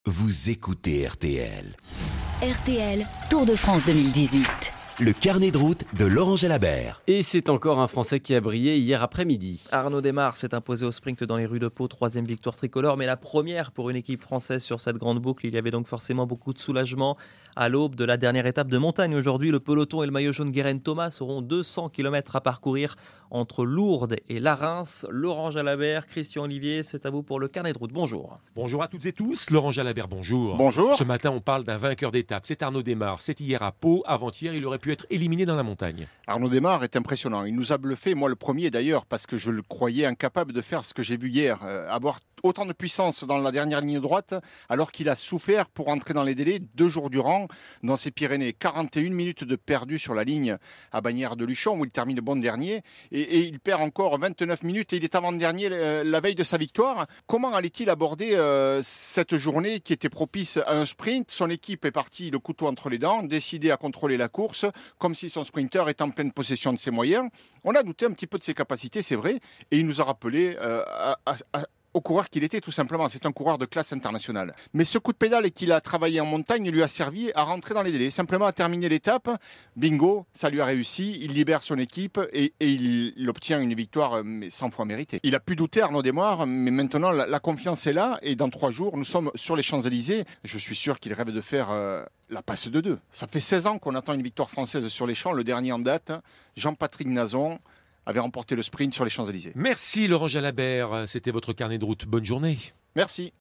Vous écoutez RTL. RTL, Tour de France 2018. Le carnet de route de Laurent Jalabert. Et c'est encore un Français qui a brillé hier après-midi. Arnaud Démare s'est imposé au sprint dans les rues de Pau, 3e victoire tricolore, mais la première pour une équipe française sur cette grande boucle. Il y avait donc forcément beaucoup de soulagement à l'aube de la dernière étape de montagne. Aujourd'hui, le peloton et le maillot jaune Guérin Thomas auront 200 km à parcourir entre Lourdes et Larens. Laurent Jalabert, Christian Olivier, c'est à vous pour le carnet de route. Bonjour. Bonjour à toutes et tous, Laurent Jalabert, bonjour. Bonjour. Ce matin, on parle d'un vainqueur d'étape, c'est Arnaud Démare. C'est hier à Pau, avant-hier, il aurait pu être éliminé dans la montagne. Arnaud Démare est impressionnant. Il nous a bluffé, moi le premier d'ailleurs, parce que je le croyais incapable de faire ce que j'ai vu hier. Avoir autant de puissance dans la dernière ligne droite, alors qu'il a souffert pour entrer dans les délais 2 jours durant dans ces Pyrénées. 41 minutes de perdu sur la ligne à Bagnères de Luchon, où il termine bon dernier. Et il perd encore 29 minutes et il est avant-dernier la veille de sa victoire. Comment allait-il aborder cette journée qui était propice à un sprint? Son équipe est partie le couteau entre les dents, décidée à contrôler la course, comme si son sprinter était en pleine possession de ses moyens. On a douté un petit peu de ses capacités, c'est vrai, et il nous a rappelé au coureur qu'il était tout simplement. C'est un coureur de classe internationale. Mais ce coup de pédale qu'il a travaillé en montagne lui a servi à rentrer dans les délais, simplement à terminer l'étape. Bingo, ça lui a réussi, il libère son équipe et il obtient une victoire 100 fois méritée. Il a pu douter, Arnaud Démare, mais maintenant la confiance est là et dans 3 jours, nous sommes sur les Champs-Élysées. Je suis sûr qu'il rêve de faire la passe de 2. Ça fait 16 ans qu'on attend une victoire française sur les champs. Le dernier en date, Jean-Patrick Nazon, avait remporté le sprint sur les Champs-Élysées. Merci Laurent Jalabert, c'était votre carnet de route. Bonne journée. Merci.